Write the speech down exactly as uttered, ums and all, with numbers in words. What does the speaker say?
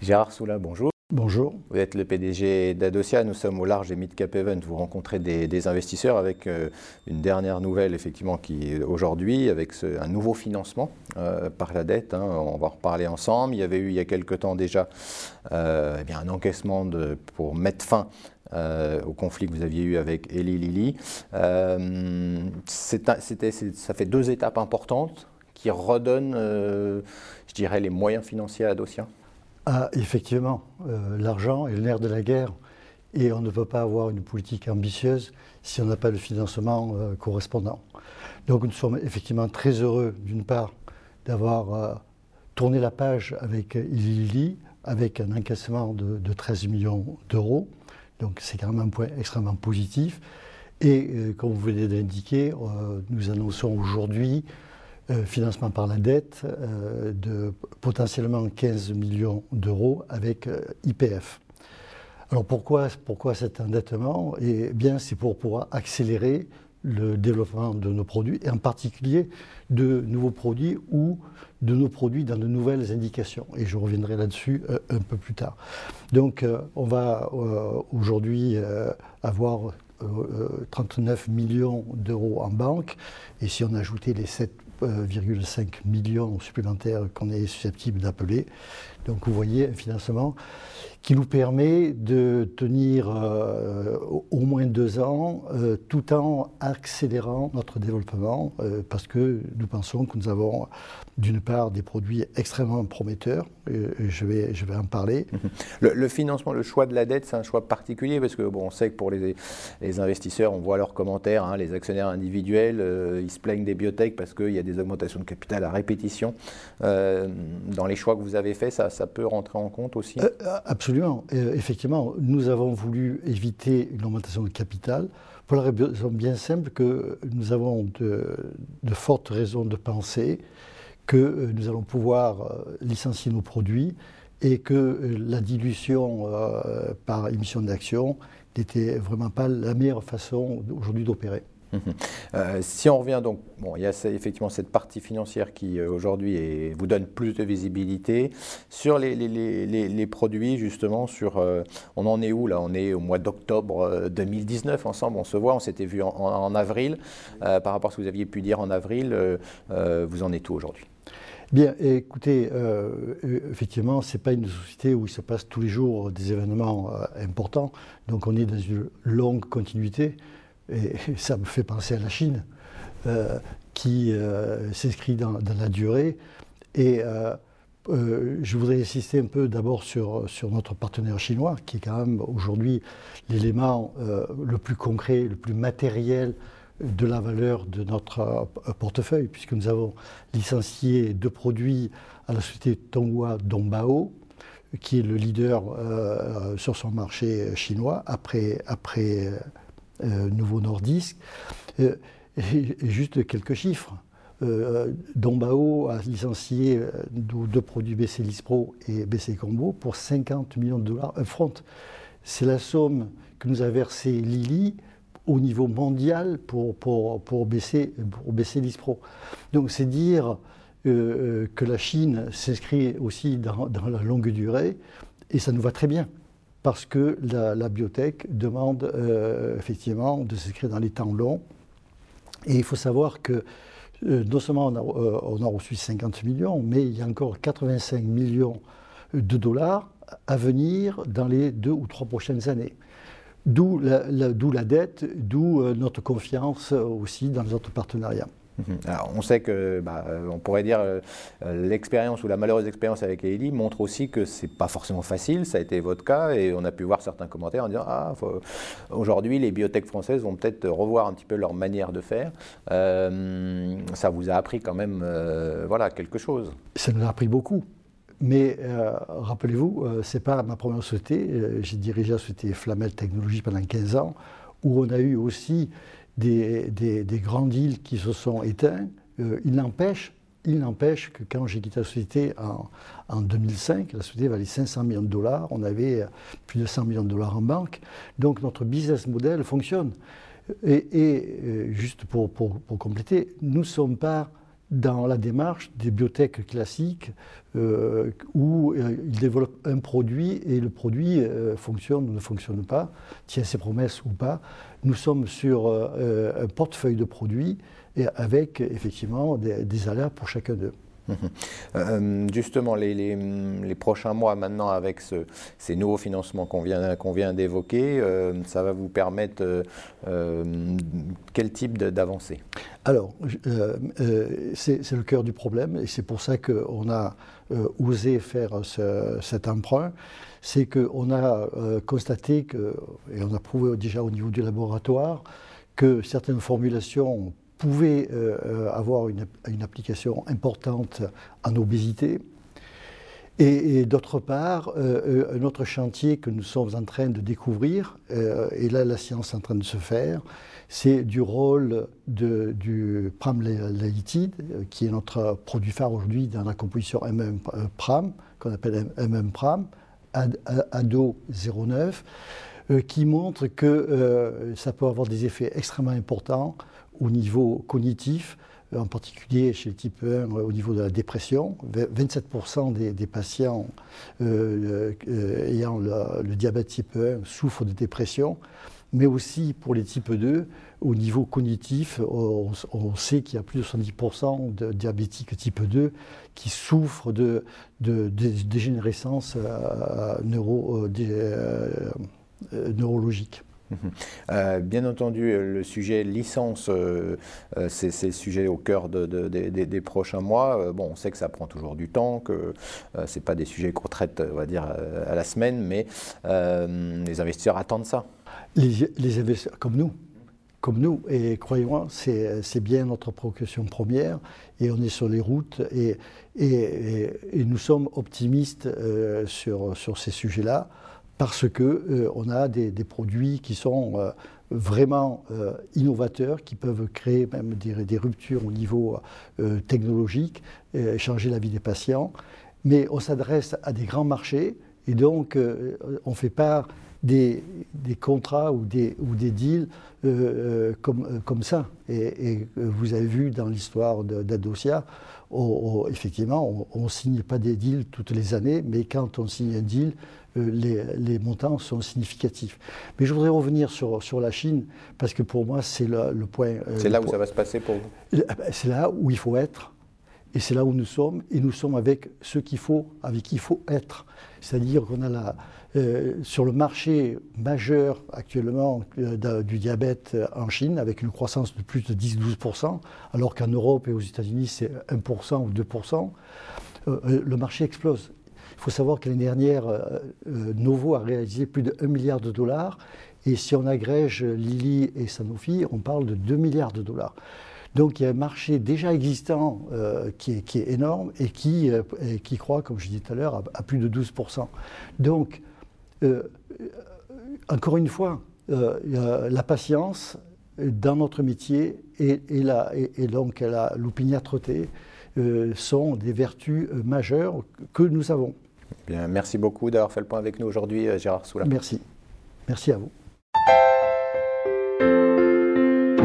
Gérard Soula, bonjour. Bonjour. Vous êtes le P D G d'Adosia, nous sommes au large et mid-cap event, vous rencontrez des, des investisseurs avec euh, une dernière nouvelle effectivement qui est aujourd'hui, avec ce, un nouveau financement euh, par la dette, hein, on va en reparler ensemble. Il y avait eu il y a quelque temps déjà euh, eh bien, un encaissement de, pour mettre fin Euh, au conflit que vous aviez eu avec Eli Lilly. Euh, c'est, c'était, c'est, ça fait deux étapes importantes qui redonnent, euh, je dirais, les moyens financiers à Adosia. Ah, effectivement, euh, l'argent est le nerf de la guerre et on ne peut pas avoir une politique ambitieuse si on n'a pas le financement euh, correspondant. Donc nous sommes effectivement très heureux, d'une part, d'avoir euh, tourné la page avec Eli Lilly, avec un encaissement de, de treize millions d'euros. Donc c'est quand même un point extrêmement positif. Et euh, comme vous venez d'indiquer, euh, nous annonçons aujourd'hui euh, financement par la dette euh, de potentiellement quinze millions d'euros avec euh, I P F. Alors pourquoi, pourquoi cet endettement? Eh bien, c'est pour pouvoir accélérer le développement de nos produits, et en particulier de nouveaux produits ou de nos produits dans de nouvelles indications. Et je reviendrai là-dessus euh, un peu plus tard. Donc, euh, on va euh, aujourd'hui euh, avoir euh, trente-neuf millions d'euros en banque. Et si on ajoutait les sept virgule cinq millions supplémentaires qu'on est susceptible d'appeler, donc vous voyez un financement qui nous permet de tenir euh, au moins deux ans euh, tout en accélérant notre développement euh, parce que nous pensons que nous avons d'une part des produits extrêmement prometteurs, euh, je, vais, je vais en parler. Le, le financement, le choix de la dette, c'est un choix particulier parce que bon, on sait que pour les, les investisseurs, on voit leurs commentaires, hein, les actionnaires individuels, euh, ils se plaignent des biotech parce qu'il y a des augmentations de capital à répétition. Euh, dans les choix que vous avez faits, ça, ça peut rentrer en compte aussi? euh, Absolument. Euh, effectivement, nous avons voulu éviter une augmentation de capital pour la raison bien simple que nous avons de, de fortes raisons de penser que euh, nous allons pouvoir euh, licencier nos produits et que euh, la dilution euh, par émission d'actions n'était vraiment pas la meilleure façon aujourd'hui d'opérer. Mmh. Euh, si on revient donc, bon, il y a effectivement cette partie financière qui euh, aujourd'hui vous donne plus de visibilité sur les, les, les, les produits justement. Sur, euh, on en est où là? On est au mois d'octobre deux mille dix-neuf ensemble, on se voit, on s'était vu en, en, en avril. Euh, par rapport à ce que vous aviez pu dire en avril, euh, euh, vous en êtes où aujourd'hui? Bien, écoutez, euh, effectivement, ce n'est pas une société où il se passe tous les jours des événements euh, importants, donc on est dans une longue continuité. Et ça me fait penser à la Chine, euh, qui euh, s'inscrit dans, dans la durée. Et euh, euh, je voudrais insister un peu d'abord sur, sur notre partenaire chinois, qui est quand même aujourd'hui l'élément euh, le plus concret, le plus matériel de la valeur de notre euh, portefeuille, puisque nous avons licencié deux produits à la société Tonghua Dongbao, qui est le leader euh, sur son marché chinois, après... après Euh, Novo Nordisk. Euh, et, et juste quelques chiffres. Euh, Dongbao a licencié euh, deux produits B C Lispro et B C Combo pour cinquante millions de dollars upfront. C'est la somme que nous a versée Lilly au niveau mondial pour, pour, pour, B C, pour B C Lispro. Donc c'est dire euh, que la Chine s'inscrit aussi dans, dans la longue durée et ça nous va très bien. Parce que la, la biotech demande euh, effectivement de s'inscrire dans les temps longs. Et il faut savoir que euh, non seulement on a, euh, on a reçu cinquante millions, mais il y a encore quatre-vingt-cinq millions de dollars à venir dans les deux ou trois prochaines années. D'où la, la, d'où la dette, d'où euh, notre confiance aussi dans les autres partenariats. Alors, on sait que, bah, on pourrait dire, euh, l'expérience ou la malheureuse expérience avec Eli montre aussi que c'est pas forcément facile. Ça a été votre cas et on a pu voir certains commentaires en disant ah, faut... aujourd'hui les biotech françaises vont peut-être revoir un petit peu leur manière de faire. Euh, ça vous a appris quand même, euh, voilà, quelque chose. Ça nous a appris beaucoup. Mais euh, rappelez-vous, euh, c'est pas ma première société. Euh, j'ai dirigé la société Flamel Technologies pendant quinze ans, où on a eu aussi Des, des, des grands deals qui se sont éteints. Euh, il n'empêche, il n'empêche que quand j'ai quitté la société en, en deux mille cinq, la société valait cinq cents millions de dollars, on avait plus de cent millions de dollars en banque, donc notre business model fonctionne. Et, et euh, juste pour, pour, pour compléter, nous ne sommes pas dans la démarche des biotech classiques euh, où euh, ils développent un produit et le produit euh, fonctionne ou ne fonctionne pas, tient ses promesses ou pas. Nous sommes sur euh, un portefeuille de produits et avec effectivement des, des alertes pour chacun d'eux. Mmh. Euh, justement, les, les, les prochains mois maintenant, avec ce, ces nouveaux financements qu'on vient, qu'on vient d'évoquer, euh, ça va vous permettre euh, euh, quel type d'avancée? Alors, euh, euh, c'est le cœur du problème et c'est pour ça qu'on a euh, osé faire ce, cet emprunt. C'est qu'on a euh, constaté, que, et on a prouvé déjà au niveau du laboratoire, que certaines formulations pouvaient euh, avoir une, une application importante en obésité. Et, et d'autre part, euh, un autre chantier que nous sommes en train de découvrir, euh, et là la science est en train de se faire, c'est du rôle de, du pramlélitide, qui est notre produit phare aujourd'hui dans la composition M M Pram, qu'on appelle M M Pram, A D O zéro neuf, euh, qui montre que euh, ça peut avoir des effets extrêmement importants au niveau cognitif, en particulier chez le type un au niveau de la dépression. vingt-sept pour cent des, des patients euh, euh, ayant le, le diabète type un souffrent de dépression, mais aussi pour les types deux, au niveau cognitif, on, on sait qu'il y a plus de soixante-dix pour cent de diabétiques type deux qui souffrent de, de, de dégénérescence euh, neuro, euh, euh, euh, neurologique. Euh, bien entendu, le sujet licence, euh, euh, c'est le sujet au cœur de, de, de, de, des prochains mois. Euh, bon, on sait que ça prend toujours du temps, que euh, ce n'est pas des sujets qu'on traite, on va dire, à la semaine, mais euh, les investisseurs attendent ça. Les, les investisseurs, comme nous, comme nous, et croyez-moi, c'est bien notre préoccupation première, et on est sur les routes, et, et, et, et nous sommes optimistes euh, sur, sur ces sujets-là, parce qu'on euh, a des, des produits qui sont euh, vraiment euh, innovateurs, qui peuvent créer même des, des ruptures au niveau euh, technologique, euh, changer la vie des patients. Mais on s'adresse à des grands marchés et donc euh, on ne fait pas des, des contrats ou des, ou des deals euh, comme, euh, comme ça. Et, et vous avez vu dans l'histoire d'Adocia, effectivement, on ne signe pas des deals toutes les années, mais quand on signe un deal, euh, les, les montants sont significatifs. Mais je voudrais revenir sur, sur la Chine, parce que pour moi, c'est le, le point... Euh, c'est là où point, ça va se passer pour vous? C'est là où il faut être, et c'est là où nous sommes, et nous sommes avec ceux qu'il faut, avec qui il faut être. C'est-à-dire qu'on a la, euh, sur le marché majeur actuellement euh, du diabète en Chine, avec une croissance de plus de dix à douze pour cent, alors qu'en Europe et aux États-Unis, c'est un pour cent ou deux pour cent, euh, le marché explose. Il faut savoir que l'année dernière, euh, Novo a réalisé plus de un milliard de dollars, et si on agrège Lilly et Sanofi, on parle de deux milliards de dollars. Donc il y a un marché déjà existant euh, qui, est, qui est énorme et qui, euh, et qui croît, comme je disais tout à l'heure, à, à plus de douze pour cent. Donc, euh, encore une fois, euh, la patience dans notre métier et, et, la, et, et donc l'opiniâtreté euh, sont des vertus majeures que nous avons. Bien, merci beaucoup d'avoir fait le point avec nous aujourd'hui, Gérard Soula. Merci. Merci à vous.